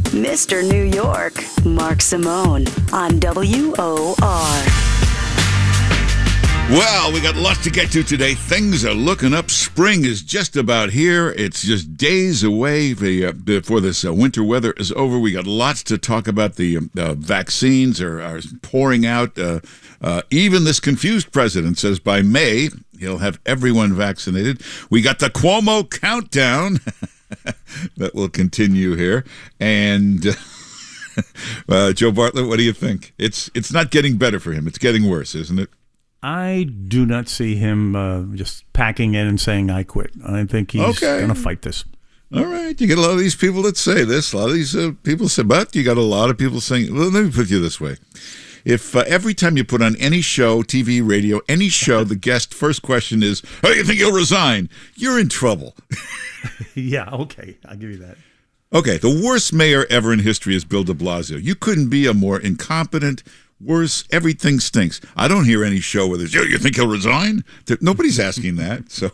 Mr. New York, Mark Simone on WOR. Well, we got lots to get to today. Things are looking up. Spring is just about here. It's just days away before this winter weather is over. We got lots to talk about. The vaccines are pouring out. Even this confused president says by May, he'll have everyone vaccinated. We got the Cuomo countdown that will continue here. And Joe Bartlett, what do you think? It's not getting better for him. It's getting worse, isn't it? I do not see him just packing in and saying, I quit. I think he's going to fight this. All right. You get a lot of these people that say this. A lot of these people say, but you got a lot of people saying, well, let me put you this way. If every time you put on any show, TV, radio, any show, the guest first question is, oh, you think he'll resign? You're in trouble. Yeah, okay. I'll give you that. Okay. The worst mayor ever in history is Bill de Blasio. You couldn't be a more incompetent, worse, everything stinks. I don't hear any show where there's, you think he'll resign? Nobody's asking that. So,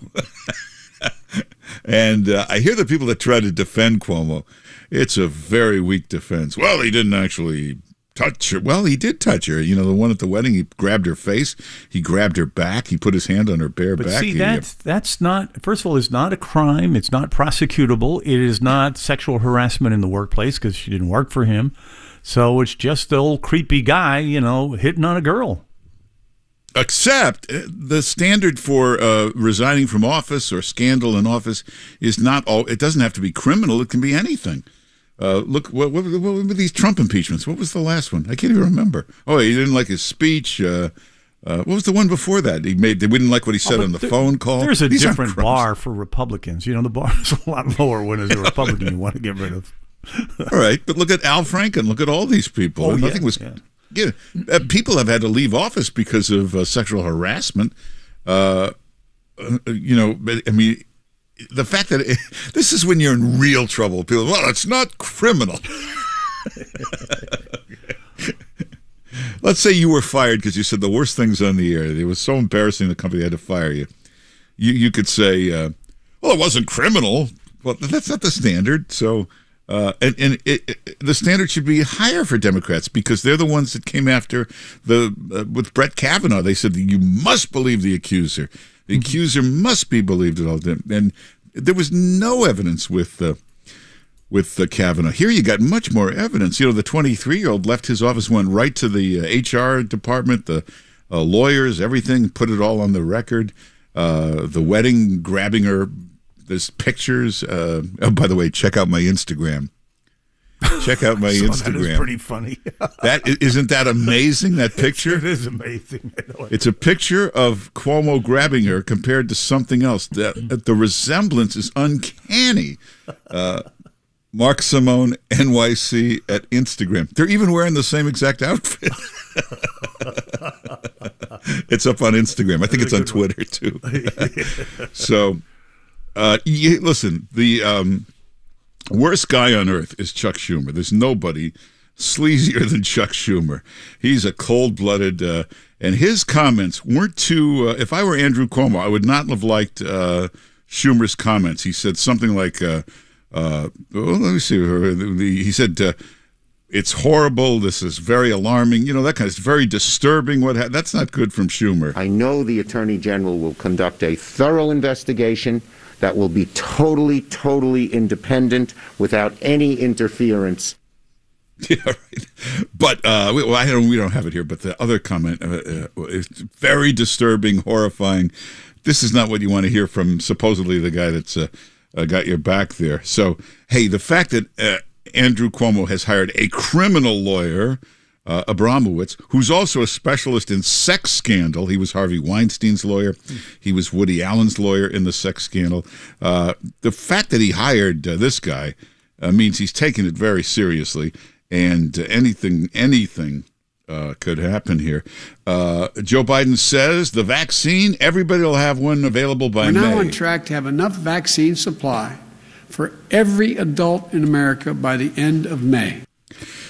and I hear the people that try to defend Cuomo. It's a very weak defense. Well, he didn't actually touch her. Well, he did touch her. You know, the one at the wedding, he grabbed her face. He grabbed her back. He put his hand on her bare back. But see, that's not, first of all, it's not a crime. It's not prosecutable. It is not sexual harassment in the workplace because she didn't work for him. So it's just the old creepy guy, hitting on a girl. Except the standard for resigning from office or scandal in office is not all. It doesn't have to be criminal. It can be anything. Look, what were these Trump impeachments? What was the last one? I can't even remember. Oh, he didn't like his speech. What was the one before that? They didn't like what he said on the phone call. There's a different bar for Republicans. The bar is a lot lower when as a Republican you want to get rid of. All right, but look at Al Franken. Look at all these people. Oh, Nothing was. Yeah, people have had to leave office because of sexual harassment. I mean, the fact that this is when you're in real trouble. People, well, it's not criminal. Let's say you were fired because you said the worst things on the air. It was so embarrassing the company had to fire you. You could say, well, it wasn't criminal. Well, that's not the standard. So. The standard should be higher for Democrats because they're the ones that came after with Brett Kavanaugh. They said that you must believe the accuser. The accuser must be believed at all times. And there was no evidence with Kavanaugh. Here you got much more evidence. The 23-year-old left his office, went right to the HR department, the lawyers, everything, put it all on the record. The wedding, grabbing her. There's pictures. Oh, by the way, check out my Instagram. Check out my Instagram. That is pretty funny. Isn't that amazing, that picture? It is amazing. It's a picture of Cuomo grabbing her compared to something else. The resemblance is uncanny. Mark Simone, NYC at Instagram. They're even wearing the same exact outfit. It's up on Instagram. I think it's on Twitter, too. So... listen, the worst guy on earth is Chuck Schumer. There's nobody sleazier than Chuck Schumer. He's a cold-blooded, and his comments weren't too, if I were Andrew Cuomo, I would not have liked Schumer's comments. He said something like, let me see, he said, it's horrible, this is very alarming, that kind of, it's very disturbing. That's not good from Schumer. I know the Attorney General will conduct a thorough investigation that will be totally, totally independent without any interference. Yeah, right. But we don't have it here. But the other comment is very disturbing, horrifying. This is not what you want to hear from supposedly the guy that's got your back there. So, hey, the fact that Andrew Cuomo has hired a criminal lawyer, Abramowitz, who's also a specialist in sex scandal. He was Harvey Weinstein's lawyer. He was Woody Allen's lawyer in the sex scandal. The fact that he hired this guy means he's taken it very seriously, and anything could happen here. Joe Biden says the vaccine, everybody will have one available by May. We're now on track to have enough vaccine supply for every adult in America by the end of May.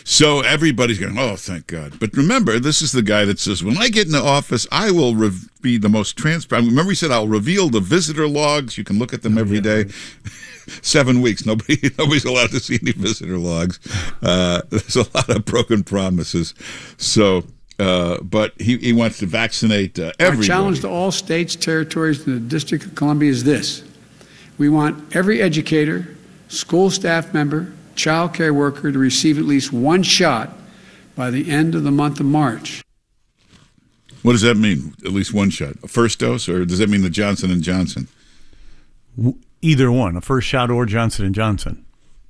So everybody's going, oh, thank God. But remember, this is the guy that says, when I get into office, I will be the most transparent. Remember, he said, I'll reveal the visitor logs. You can look at them every day. 7 weeks. Nobody's allowed to see any visitor logs. There's a lot of broken promises. So, but he wants to vaccinate everybody. Our challenge to all states, territories, and the District of Columbia is this. We want every educator, school staff member, child care worker to receive at least one shot by the end of the month of March. What does that mean? At least one shot? A first dose, or does that mean the Johnson & Johnson? Either one, a first shot or Johnson & Johnson.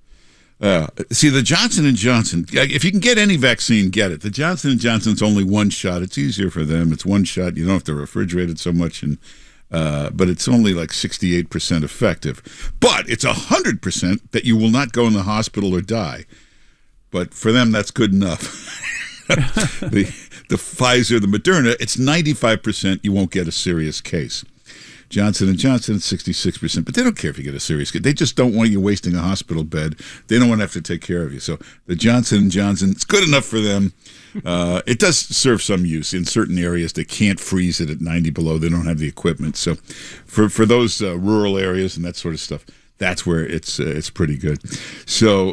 See, the Johnson & Johnson, if you can get any vaccine, get it. The Johnson & Johnson's only one shot. It's easier for them. It's one shot. You don't have to refrigerate it so much, but it's only like 68% effective. But it's 100% that you will not go in the hospital or die. But for them, that's good enough. The Pfizer, the Moderna, it's 95% you won't get a serious case. Johnson & Johnson, 66%. But they don't care if you get a serious case. They just don't want you wasting a hospital bed. They don't want to have to take care of you. So the Johnson & Johnson, it's good enough for them. It does serve some use in certain areas. They can't freeze it at 90 below. They don't have the equipment. So for those rural areas and that sort of stuff, that's where it's pretty good. So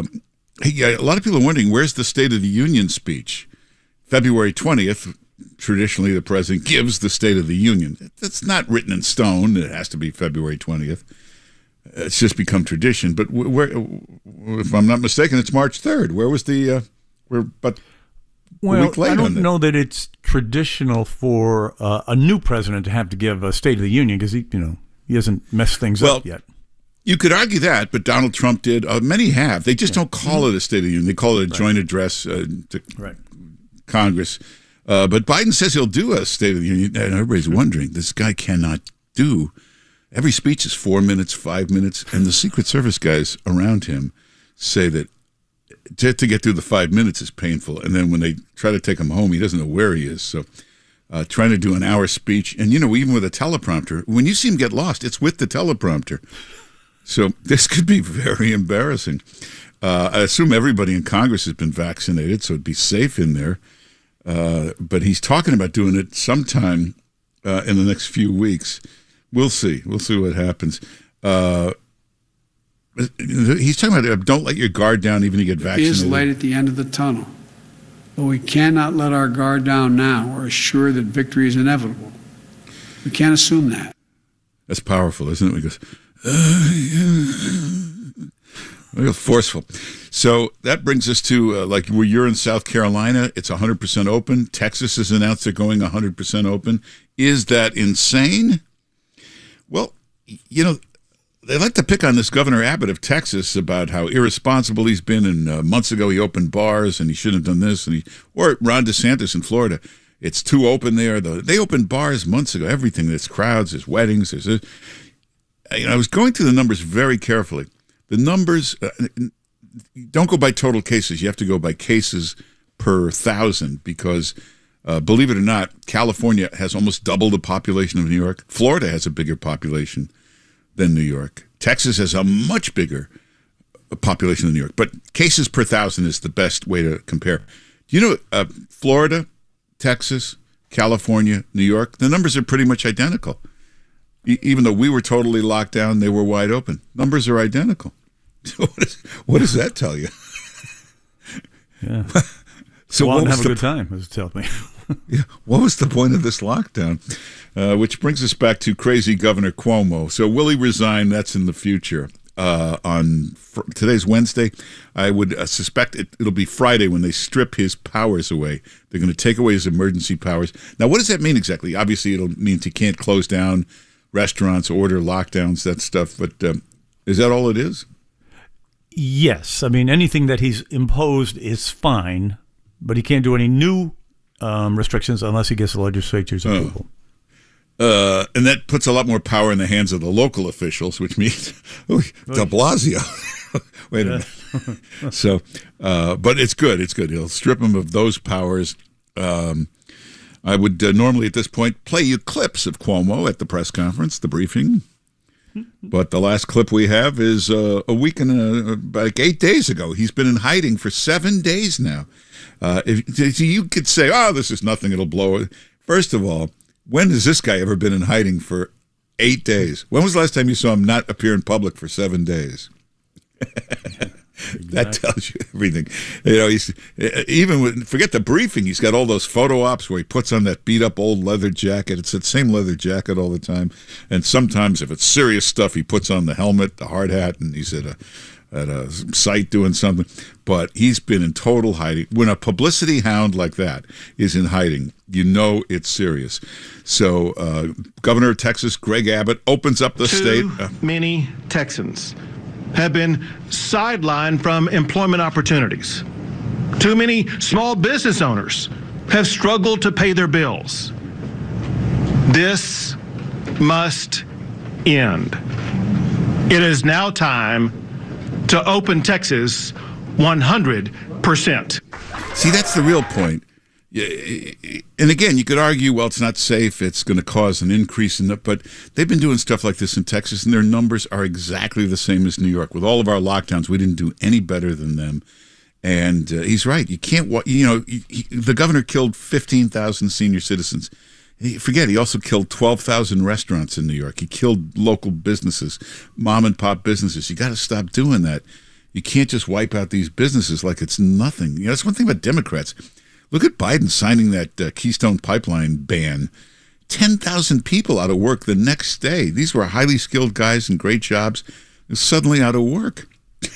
a lot of people are wondering, where's the State of the Union speech? February 20th. Traditionally, the president gives the State of the Union. It's not written in stone. It has to be February 20th. It's just become tradition. But where, if I'm not mistaken, it's March 3rd. Where was the? Well, I don't know that it's traditional for a new president to have to give a State of the Union because he hasn't messed things up yet. You could argue that, but Donald Trump did. Many have. They just don't call it a State of the Union. They call it a joint address to Congress. But Biden says he'll do a State of the Union, and everybody's wondering, this guy cannot do. Every speech is 4 minutes, 5 minutes, and the Secret Service guys around him say that to get through the 5 minutes is painful, and then when they try to take him home, he doesn't know where he is. So trying to do an hour speech, and even with a teleprompter, when you see him get lost, it's with the teleprompter. So this could be very embarrassing. I assume everybody in Congress has been vaccinated, so it'd be safe in there. But he's talking about doing it sometime in the next few weeks. We'll see. We'll see what happens. He's talking about don't let your guard down even if you get vaccinated. It is light at the end of the tunnel. But we cannot let our guard down now or assure that victory is inevitable. We can't assume that. That's powerful, isn't it? He goes, real forceful. So that brings us to, where you're in South Carolina, it's 100% open. Texas has announced they're going 100% open. Is that insane? Well, they like to pick on this Governor Abbott of Texas about how irresponsible he's been. And months ago, he opened bars and he shouldn't have done this. Or Ron DeSantis in Florida. It's too open there. They opened bars months ago. Everything. There's crowds. There's weddings. I was going through the numbers very carefully. The numbers, don't go by total cases. You have to go by cases per 1,000 because, believe it or not, California has almost double the population of New York. Florida has a bigger population than New York. Texas has a much bigger population than New York. But cases per 1,000 is the best way to compare. Florida, Texas, California, New York, the numbers are pretty much identical. Even though we were totally locked down, they were wide open. Numbers are identical. What does that tell you? Yeah. So well, have a good time, as it tells me. Yeah. What was the point of this lockdown? Which brings us back to crazy Governor Cuomo. So will he resign? That's in the future. Today's Wednesday. I would suspect it'll be Friday when they strip his powers away. They're going to take away his emergency powers. Now, what does that mean exactly? Obviously, it'll mean he can't close down restaurants, order lockdowns, that stuff. But is that all it is? Yes. I mean, anything that he's imposed is fine, but he can't do any new restrictions unless he gets the legislature's approval. And that puts a lot more power in the hands of the local officials, which means de Blasio. Wait a minute. So, but it's good. It's good. He'll strip him of those powers. I would normally at this point play you clips of Cuomo at the press conference, the briefing. But the last clip we have is a week and like 8 days ago. He's been in hiding for 7 days now. If you could say, "Oh, this is nothing; it'll blow." First of all, when has this guy ever been in hiding for 8 days? When was the last time you saw him not appear in public for 7 days? That tells you everything. You know, he's even with, forget the briefing. He's got all those photo ops where he puts on that beat up old leather jacket. It's that same leather jacket all the time. And sometimes, if it's serious stuff, he puts on the helmet, the hard hat, and he's at a site doing something. But he's been in total hiding. When a publicity hound like that is in hiding, you know it's serious. So, Governor of Texas, Greg Abbott, opens up the state. Many Texans have been sidelined from employment opportunities. Too many small business owners have struggled to pay their bills. This must end. It is now time to open Texas 100%. See, that's the real point. And again, you could argue, well, it's not safe. It's going to cause an increase in but they've been doing stuff like this in Texas, and their numbers are exactly the same as New York. With all of our lockdowns, we didn't do any better than them. And he's right. You can't, the governor killed 15,000 senior citizens. Forget, he also killed 12,000 restaurants in New York. He killed local businesses, mom and pop businesses. You got to stop doing that. You can't just wipe out these businesses like it's nothing. That's one thing about Democrats. Look at Biden signing that Keystone Pipeline ban. 10,000 people out of work the next day. These were highly skilled guys and great jobs. They're suddenly out of work.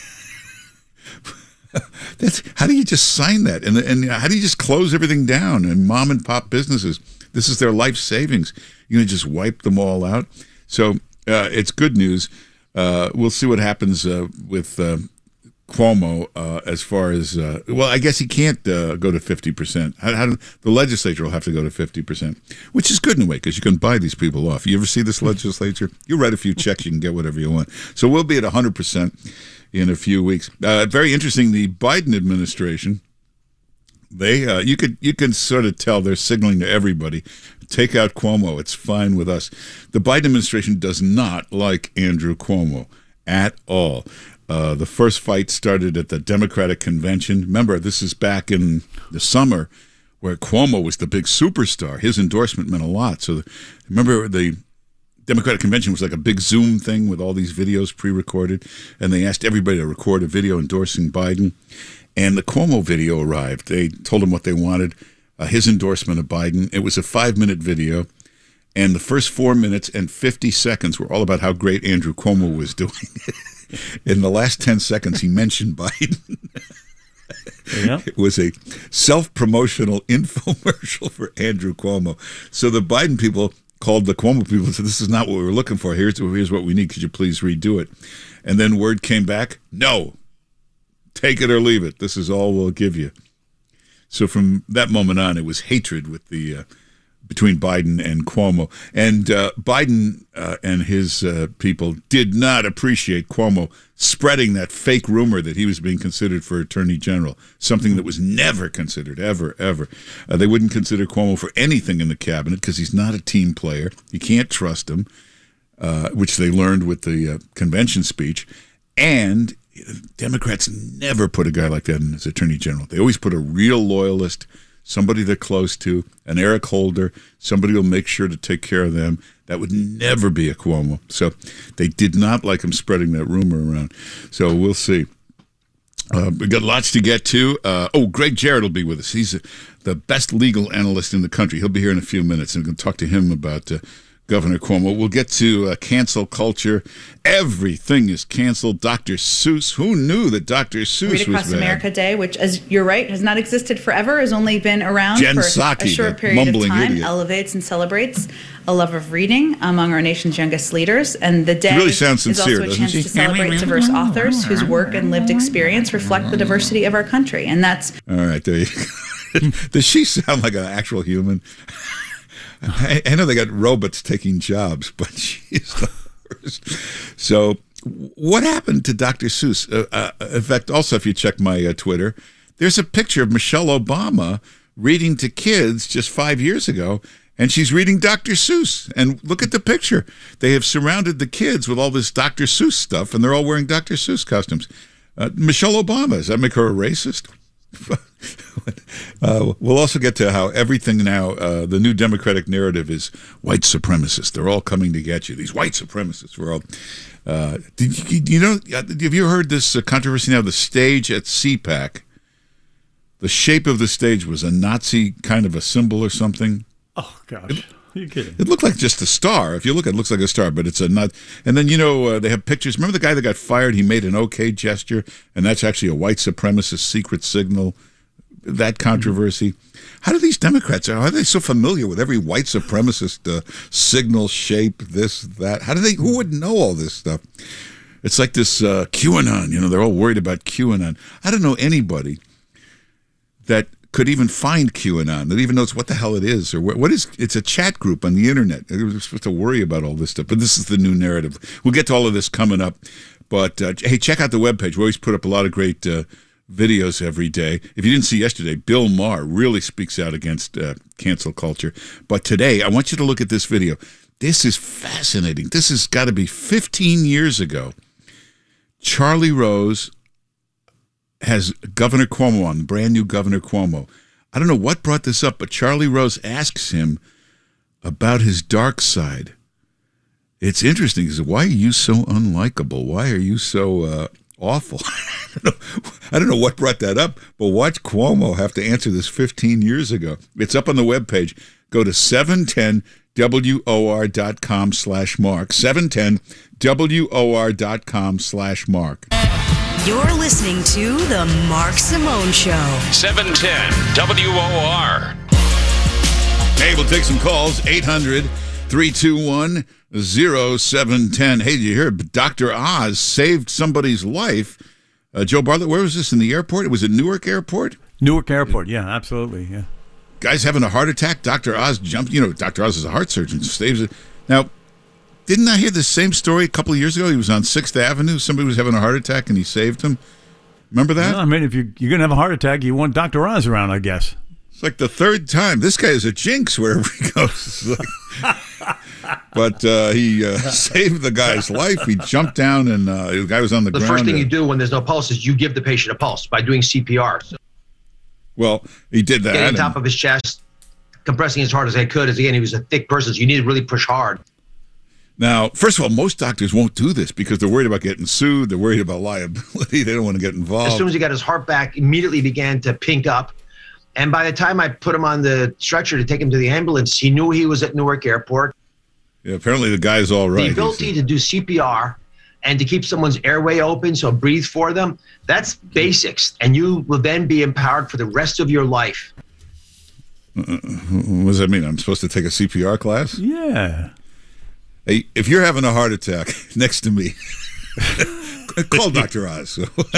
How do you just sign that? And how do you just close everything down? And mom and pop businesses, this is their life savings. You're going to just wipe them all out? So it's good news. We'll see what happens with Cuomo as far as I guess he can't go to 50%. The legislature will have to go to 50%, which is good in a way because you can buy these people off. You ever see this legislature? You write a few checks, you can get whatever you want. So we'll be at 100% in a few weeks. Very interesting. The Biden administration, they you can sort of tell they're signaling to everybody, take out Cuomo. It's fine with us. The Biden administration does not like Andrew Cuomo at all. The first fight started at the Democratic convention. Remember, this is back in the summer where Cuomo was the big superstar. His endorsement meant a lot. So remember, the Democratic convention was like a big Zoom thing with all these videos pre-recorded, and they asked everybody to record a video endorsing Biden. And the Cuomo video arrived. They told him what they wanted, his endorsement of Biden. It was a 5-minute video. And the first 4 minutes and 50 seconds were all about how great Andrew Cuomo was doing. In the last 10 seconds, he mentioned Biden. Yeah. It was a self-promotional infomercial for Andrew Cuomo. So the Biden people called the Cuomo people and said, this is not what we were looking for. Here's what we need. Could you please redo it? And then word came back, no, take it or leave it. This is all we'll give you. So from that moment on, it was hatred with the between Biden and Cuomo. And Biden and his people did not appreciate Cuomo spreading that fake rumor that he was being considered for Attorney General, something that was never considered, ever, ever. They wouldn't consider Cuomo for anything in the cabinet because he's not a team player. You can't trust him, which they learned with the convention speech. And Democrats never put a guy like that in as Attorney General. They always put a real loyalist, somebody they're close to, an Eric Holder, somebody who'll make sure to take care of them. That would never be a Cuomo. So they did not like him spreading that rumor around. So we'll see. We got lots to get to. Greg Jarrett will be with us. He's the best legal analyst in the country. He'll be here in a few minutes, and we're going to talk to him about Governor Cuomo. We'll get to cancel culture. Everything is canceled. Dr. Seuss. Who knew that Dr. Seuss Read Across was bad? America Day, which, as you're right, has not existed forever, has only been around Jen for Psaki, a short the period of mumbling time, idiot. elevates and celebrates a love of reading among our nation's youngest leaders. And the day really sounds sincere, is also a doesn't chance she? to celebrate diverse authors whose work and lived experience reflect the diversity of our country. And that's... All right, there you go. Does she sound like an actual human? I know they got robots taking jobs, but she's the worst. So what happened to Dr. Seuss? In fact, also, if you check my Twitter, there's a picture of Michelle Obama reading to kids just 5 years ago, And she's reading Dr. Seuss. And look at the picture. They have surrounded the kids with all this Dr. Seuss stuff, and they're all wearing Dr. Seuss costumes. Michelle Obama, does that make her a racist? We'll also get to how everything now, the new Democratic narrative is white supremacists. They're all coming to get you. These white supremacists were all... have you heard this controversy now? The stage at CPAC, the shape of the stage was a Nazi kind of a symbol or something. Oh, gosh. Are you kidding? It looked like just a star. If you look at it, it looks like a star, but it's a nut. And then, they have pictures. Remember the guy that got fired? He made an okay gesture, and that's actually a white supremacist secret signal. That controversy. How do these Democrats, are they so familiar with every white supremacist signal, shape, this, that? Who would know all this stuff? It's like this QAnon, they're all worried about QAnon. I don't know anybody that could even find QAnon, that even knows what the hell it is, or what is, it's a chat group on the internet. We're supposed to worry about all this stuff, but this is the new narrative. We'll get to all of this coming up, but hey, check out the webpage. We always put up a lot of great videos every day. If you didn't see yesterday, Bill Maher really speaks out against cancel culture. But today, I want you to look at this video. This is fascinating. This has got to be 15 years ago. Charlie Rose has Governor Cuomo on, brand new Governor Cuomo. I don't know what brought this up, but Charlie Rose asks him about his dark side. It's interesting. He says, why are you so unlikable? Why are you so awful? I don't know what brought that up, but watch Cuomo have to answer this 15 years ago. It's up on the webpage. Go to 710WOR.com/Mark. 710WOR.com/Mark. You're listening to The Mark Simone Show. 710 WOR. Hey, we'll take some calls. 800-321-0710. Hey, did you hear Dr. Oz saved somebody's life? Joe Bartlett, where was this? In the airport? It was at Newark Airport? Newark Airport, yeah, absolutely, yeah. Guy's having a heart attack. Dr. Oz jumped. Dr. Oz is a heart surgeon. Saves it. Now, didn't I hear the same story a couple of years ago? He was on 6th Avenue. Somebody was having a heart attack, and he saved him. Remember that? Yeah, I mean, if you're going to have a heart attack, you want Dr. Oz around, I guess. It's like the third time. This guy is a jinx wherever he goes. But he saved the guy's life. He jumped down, and the guy was on the ground. The first thing you do when there's no pulse is you give the patient a pulse by doing CPR. So well, he did that. Getting on top of his chest, compressing as hard as I could. As again, he was a thick person, so you need to really push hard. Now, first of all, most doctors won't do this because they're worried about getting sued. They're worried about liability. They don't want to get involved. As soon as he got his heart back, immediately began to pink up. And by the time I put him on the stretcher to take him to the ambulance, he knew he was at Newark Airport. Yeah, apparently the guy's all right. The ability to do CPR and to keep someone's airway open, so breathe for them, that's basics. And you will then be empowered for the rest of your life. What does that mean? I'm supposed to take a CPR class? Yeah. Hey, if you're having a heart attack next to me, call Dr. Oz.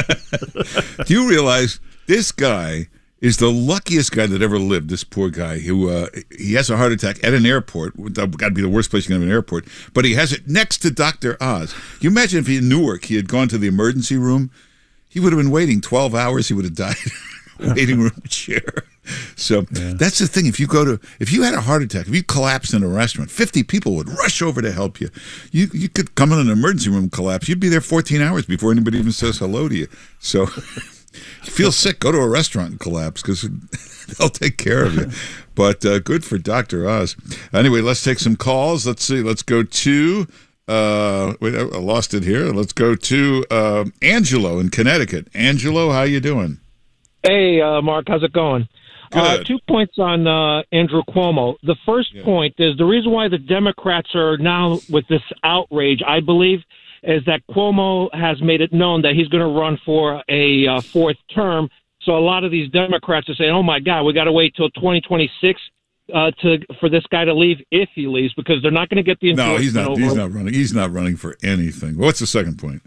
Do you realize this guy is the luckiest guy that ever lived, this poor guy who he has a heart attack at an airport. That got to be the worst place you can have an airport. But he has it next to Dr. Oz. Can you imagine if in Newark he had gone to the emergency room? He would have been waiting 12 hours. He would have died in a waiting room chair. So that's the thing. If you had a heart attack, if you collapsed in a restaurant, 50 people would rush over to help you. You could come in an emergency room collapse. You'd be there 14 hours before anybody even says hello to you. So you feel sick, go to a restaurant and collapse because they'll take care of you. But good for Dr. Oz. Anyway, let's take some calls. Let's see. Let's go to, wait, I lost it here. Let's go to Angelo in Connecticut. Angelo, how you doing? Hey, Mark, how's it going? 2 points on Andrew Cuomo. The first point is the reason why the Democrats are now with this outrage, I believe, is that Cuomo has made it known that he's going to run for a fourth term. So a lot of these Democrats are saying, oh, my God, we got to wait till 2026 for this guy to leave if he leaves because they're not going to get the endorsement. No, he's not running. He's not running for anything. What's the second point?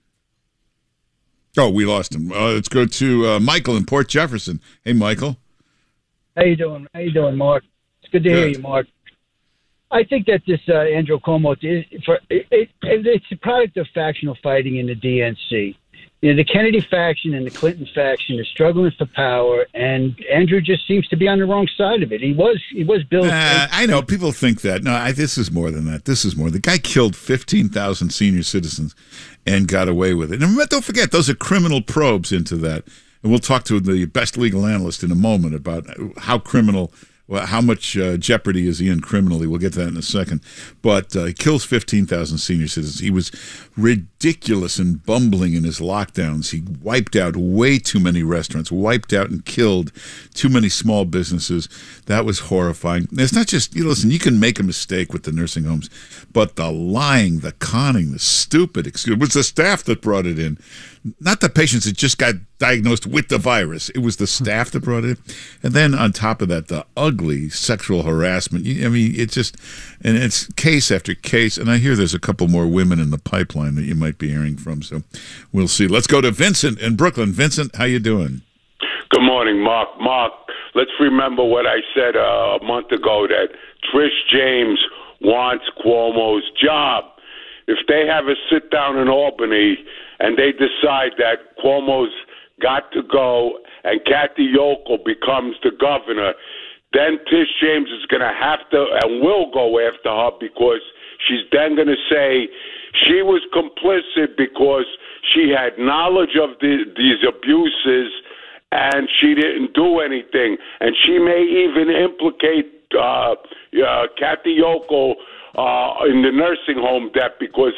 Oh, we lost him. Let's go to Michael in Port Jefferson. Hey, Michael. How you doing? How you doing, Mark? It's good to hear you, Mark. I think that this Andrew Cuomo, it's a product of factional fighting in the DNC. the Kennedy faction and the Clinton faction are struggling for power, and Andrew just seems to be on the wrong side of it. He was Bill. I know people think that. No, this is more than that. This is more. The guy killed 15,000 senior citizens and got away with it. And don't forget, those are criminal probes into that. And we'll talk to the best legal analyst in a moment about how criminal. Well, how much jeopardy is he in criminally? We'll get to that in a second. But he kills 15,000 senior citizens. He was ridiculous and bumbling in his lockdowns. He wiped out way too many restaurants, wiped out and killed too many small businesses. That was horrifying. It's not just, listen, you can make a mistake with the nursing homes, but the lying, the conning, the stupid excuse, it was the staff that brought it in. Not the patients that just got diagnosed with the virus. It was the staff that brought it in. And then on top of that, the ugly sexual harassment. I mean, it's just, and it's case after case. And I hear there's a couple more women in the pipeline that you might be hearing from. So we'll see. Let's go to Vincent in Brooklyn. Vincent, how you doing? Good morning, Mark. Mark, let's remember what I said a month ago, that Trish James wants Cuomo's job. If they have a sit down in Albany and they decide that Cuomo's got to go and Kathy Hochul becomes the governor, then Tish James is going to have to and will go after her, because she's then going to say she was complicit because she had knowledge of these abuses and she didn't do anything. And she may even implicate Kathy Hochul in the nursing home debt, because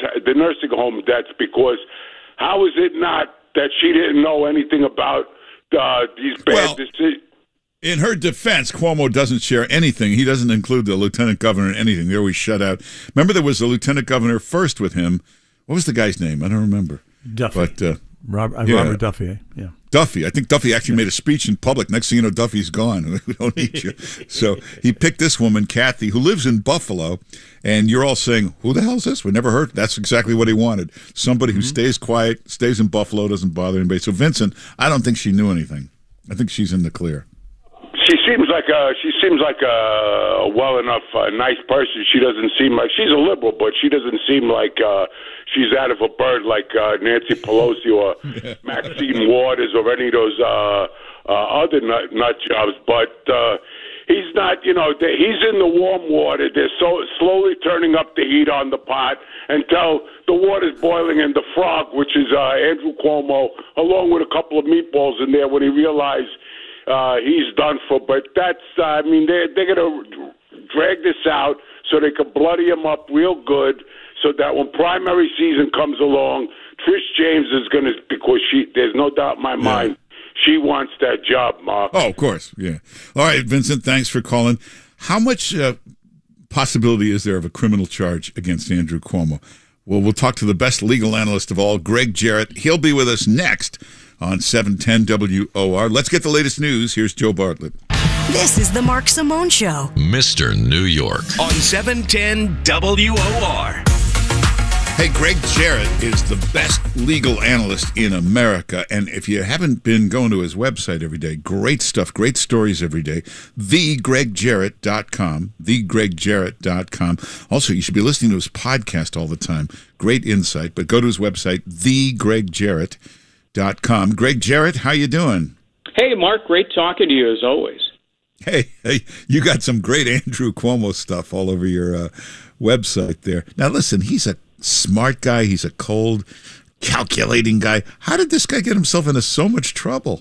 how is it not that she didn't know anything about these bad decisions? In her defense, Cuomo doesn't share anything. He doesn't include the lieutenant governor in anything. They're always shut out. Remember, there was a lieutenant governor first with him. What was the guy's name? I don't remember. Duffy. But, Robert Duffy, yeah. Duffy. I think Duffy actually made a speech in public. Next thing you know, Duffy's gone. We don't need you. So he picked this woman, Kathy, who lives in Buffalo, and you're all saying, who the hell is this? We never heard. That's exactly what he wanted. Somebody who stays quiet, stays in Buffalo, doesn't bother anybody. So Vincent, I don't think she knew anything. I think she's in the clear. She seems like a well enough nice person. She doesn't seem like she's a liberal, but she doesn't seem like she's out of a bird like Nancy Pelosi or Maxine Waters or any of those other nut jobs. But he's not. He's in the warm water. They're so slowly turning up the heat on the pot until the water's boiling, and the frog, which is Andrew Cuomo, along with a couple of meatballs in there, when he realized he's done for. But that's, they're going to drag this out so they can bloody him up real good, so that when primary season comes along, Trish James is going to, because there's no doubt in my mind, she wants that job, Mark. Oh, of course, yeah. All right, Vincent, thanks for calling. How much possibility is there of a criminal charge against Andrew Cuomo? Well, we'll talk to the best legal analyst of all, Greg Jarrett. He'll be with us next on 710 WOR. Let's get the latest news. Here's Joe Bartlett. This is the Mark Simone Show. Mr. New York. On 710 WOR. Hey, Greg Jarrett is the best legal analyst in America. And if you haven't been going to his website every day, great stuff, great stories every day, thegregjarrett.com, thegregjarrett.com. Also, you should be listening to his podcast all the time. Great insight. But go to his website, thegregjarrett.com. Greg Jarrett, how you doing? Hey, Mark, great talking to you as always. Hey, you got some great Andrew Cuomo stuff all over your website there. Now, listen, he's a smart guy. He's a cold, calculating guy. How did this guy get himself into so much trouble?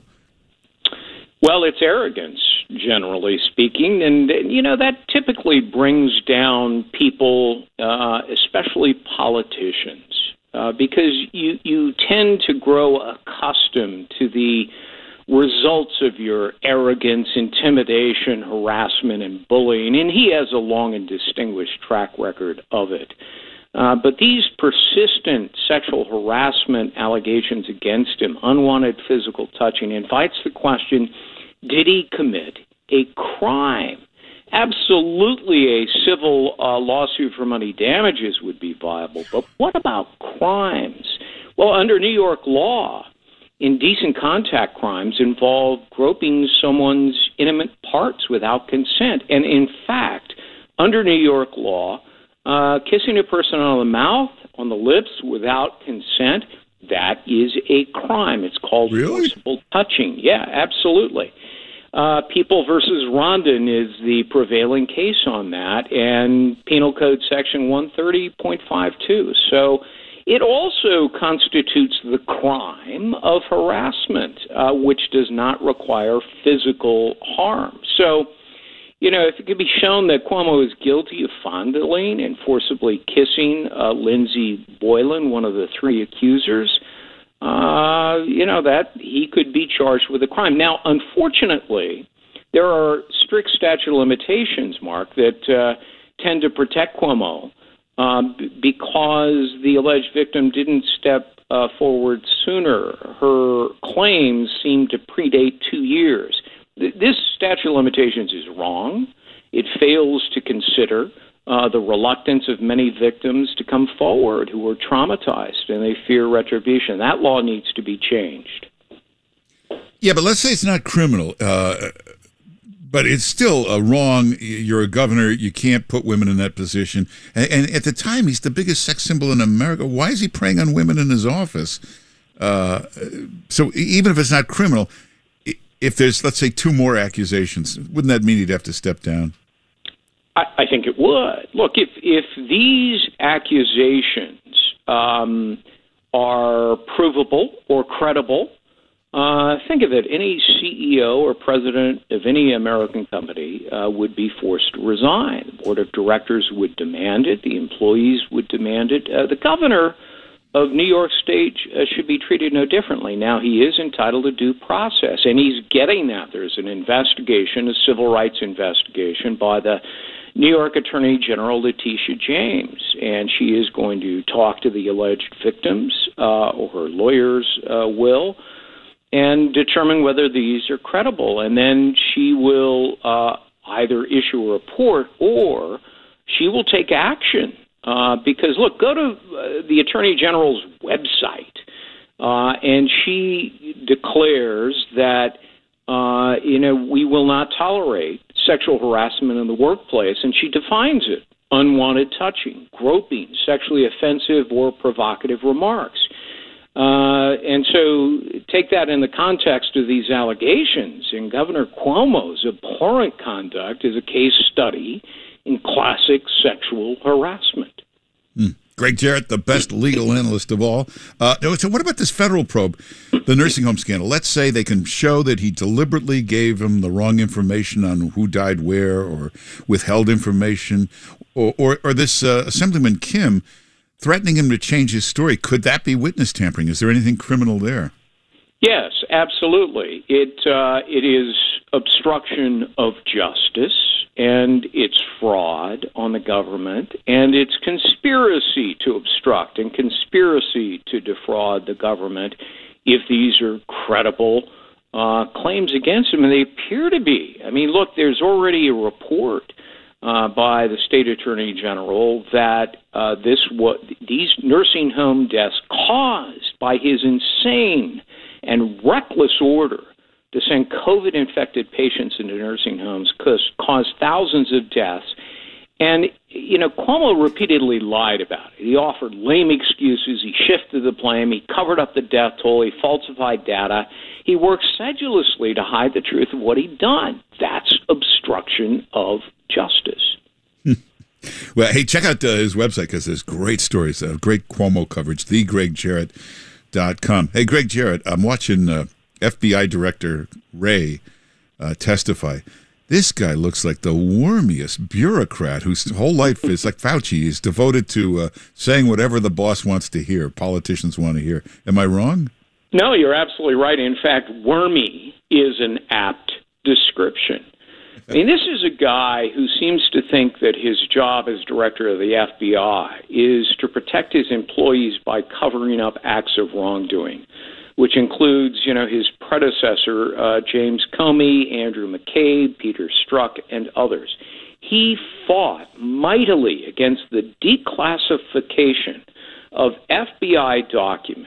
Well, it's arrogance, generally speaking. And, that typically brings down people, especially politicians, because you tend to grow accustomed to the results of your arrogance, intimidation, harassment, and bullying, and he has a long and distinguished track record of it. But these persistent sexual harassment allegations against him, unwanted physical touching, invites the question, did he commit a crime? Absolutely a civil lawsuit for money damages would be viable, but what about crimes? Well, under New York law, indecent contact crimes involve groping someone's intimate parts without consent. And in fact, under New York law, kissing a person on the mouth, on the lips without consent that is a crime. It's called forcible touching. Yeah, absolutely. People versus Rondon is the prevailing case on that, and Penal Code Section 130.52. So it also constitutes the crime of harassment, which does not require physical harm. So, if it could be shown that Cuomo is guilty of fondling and forcibly kissing Lindsey Boylan, one of the three accusers, that he could be charged with a crime. Now, unfortunately, there are strict statute of limitations, Mark, that tend to protect Cuomo because the alleged victim didn't step forward sooner. Her claims seem to predate 2 years. This statute of limitations is wrong. It fails to consider the reluctance of many victims to come forward who are traumatized and they fear retribution. That law needs to be changed. Yeah, but let's say it's not criminal, but it's still wrong. You're a governor. You can't put women in that position. And at the time, he's the biggest sex symbol in America. Why is he preying on women in his office? So even if it's not criminal, if there's, let's say, 2 more accusations, wouldn't that mean he'd have to step down? I think it would. Look, if these accusations are provable or credible, think of it, any CEO or president of any American company would be forced to resign. The board of directors would demand it. The employees would demand it. The governor of New York State should be treated no differently. Now, he is entitled to due process, and he's getting that. There's an investigation, a civil rights investigation by the New York Attorney General Letitia James, and she is going to talk to the alleged victims, or her lawyers will, and determine whether these are credible. And then she will either issue a report or she will take action. Because, look, go to the Attorney General's website, and she declares that, we will not tolerate sexual harassment in the workplace, and she defines it: unwanted touching, groping, sexually offensive or provocative remarks. And so take that in the context of these allegations, and Governor Cuomo's abhorrent conduct is a case study in classic sexual harassment. Greg Jarrett, the best legal analyst of all. So what about this federal probe, the nursing home scandal? Let's say they can show that he deliberately gave him the wrong information on who died where, or withheld information, or this Assemblyman Kim threatening him to change his story. Could that be witness tampering? Is there anything criminal there? Yes, absolutely. It is obstruction of justice, and it's fraud on the government, and it's conspiracy to obstruct and conspiracy to defraud the government if these are credible claims against him, and they appear to be. I mean, look, there's already a report by the state attorney general that these nursing home deaths caused by his insane and reckless order to send COVID-infected patients into nursing homes caused thousands of deaths. And, Cuomo repeatedly lied about it. He offered lame excuses. He shifted the blame. He covered up the death toll. He falsified data. He worked sedulously to hide the truth of what he'd done. That's obstruction of justice. Well, hey, check out his website because there's great stories, great Cuomo coverage, thegregjarrett.com. Hey, Greg Jarrett, I'm watching FBI Director Wray testify. This guy looks like the wormiest bureaucrat whose whole life is like Fauci. Is devoted to saying whatever the boss wants to hear, politicians want to hear. Am I wrong? No, you're absolutely right. In fact, wormy is an apt description. I mean, this is a guy who seems to think that his job as director of the FBI is to protect his employees by covering up acts of wrongdoing, which includes, his predecessor, James Comey, Andrew McCabe, Peter Strzok, and others. He fought mightily against the declassification of FBI documents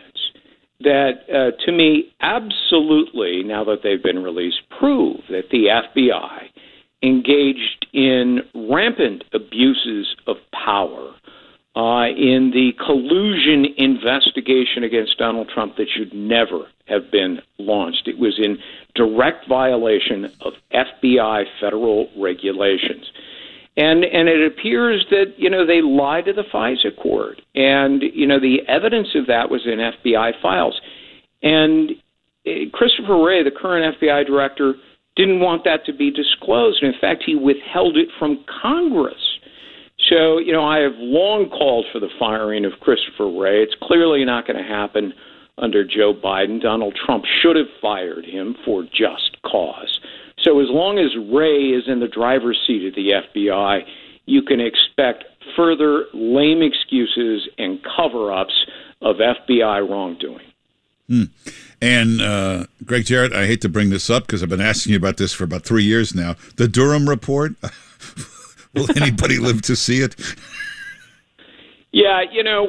that, to me, absolutely, now that they've been released, prove that the FBI engaged in rampant abuses of power in the collusion investigation against Donald Trump that should never have been launched. It was in direct violation of FBI federal regulations. And it appears that, they lied to the FISA court. And, the evidence of that was in FBI files. And Christopher Wray, the current FBI director, didn't want that to be disclosed. In fact, he withheld it from Congress. So, I have long called for the firing of Christopher Wray. It's clearly not going to happen under Joe Biden. Donald Trump should have fired him for just cause. So as long as Wray is in the driver's seat of the FBI, you can expect further lame excuses and cover-ups of FBI wrongdoing. And Greg Jarrett, I hate to bring this up because I've been asking you about this for about 3 years now. The Durham report, will anybody live to see it? Yeah,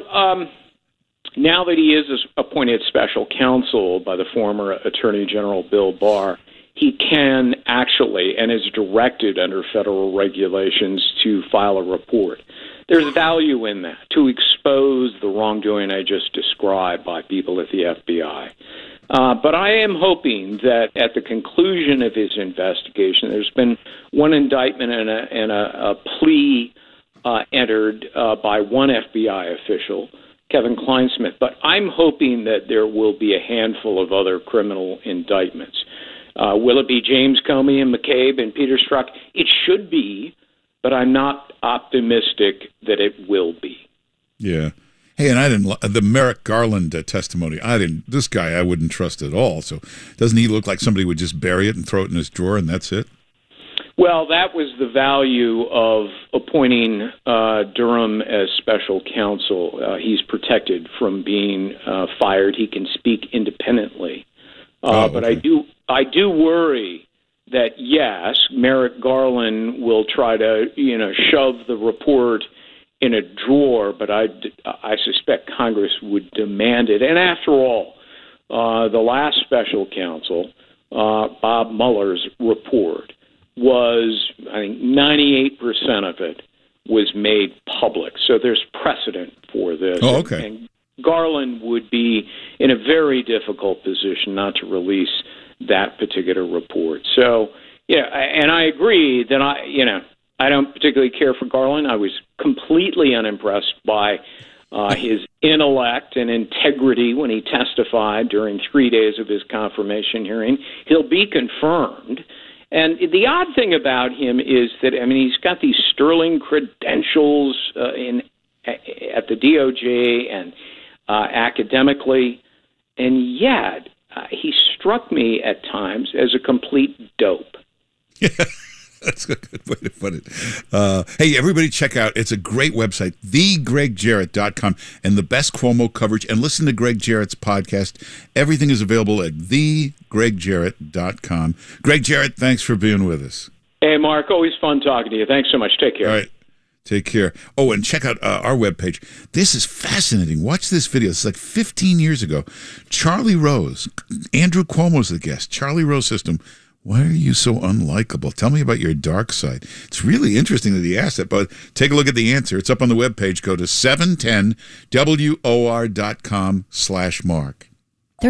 now that he is appointed special counsel by the former Attorney General Bill Barr, he can actually, and is directed under federal regulations, to file a report. There's value in that, to expose the wrongdoing I just described by people at the FBI. But I am hoping that at the conclusion of his investigation, there's been one indictment and a plea entered by one FBI official, Kevin Kleinsmith. But I'm hoping that there will be a handful of other criminal indictments. Will it be James Comey and McCabe and Peter Strzok? It should be, but I'm not optimistic that it will be. Yeah. Hey, and I didn't the Merrick Garland testimony. This guy I wouldn't trust at all. So doesn't he look like somebody would just bury it and throw it in his drawer and that's it? Well, that was the value of appointing Durham as special counsel. He's protected from being fired. He can speak independently. But I do worry that, yes, Merrick Garland will try to, shove the report in a drawer, but I suspect Congress would demand it. And after all, the last special counsel, Bob Mueller's report, was, I think, 98% of it was made public. So there's precedent for this. Oh, okay. And Garland would be in a very difficult position not to release that particular report. So, yeah, and I agree that I don't particularly care for Garland. I was completely unimpressed by his intellect and integrity when he testified during 3 days of his confirmation hearing. He'll be confirmed. And the odd thing about him is that, he's got these sterling credentials at the DOJ and academically, and yet he struck me at times as a complete dope. Yeah, that's a good way to put it. Hey, everybody check out, it's a great website, thegregjarrett.com, and the best Cuomo coverage, and listen to Greg Jarrett's podcast. Everything is available at thegregjarrett.com. Greg Jarrett, thanks for being with us. Hey, Mark, always fun talking to you. Thanks so much. Take care. All right. Take care. Oh, and check out our webpage. This is fascinating. Watch this video. It's like 15 years ago. Charlie Rose, Andrew Cuomo's the guest. Charlie Rose system. Why are you so unlikable? Tell me about your dark side. It's really interesting that he asked it, but take a look at the answer. It's up on the webpage. Go to 710WOR.com/Mark.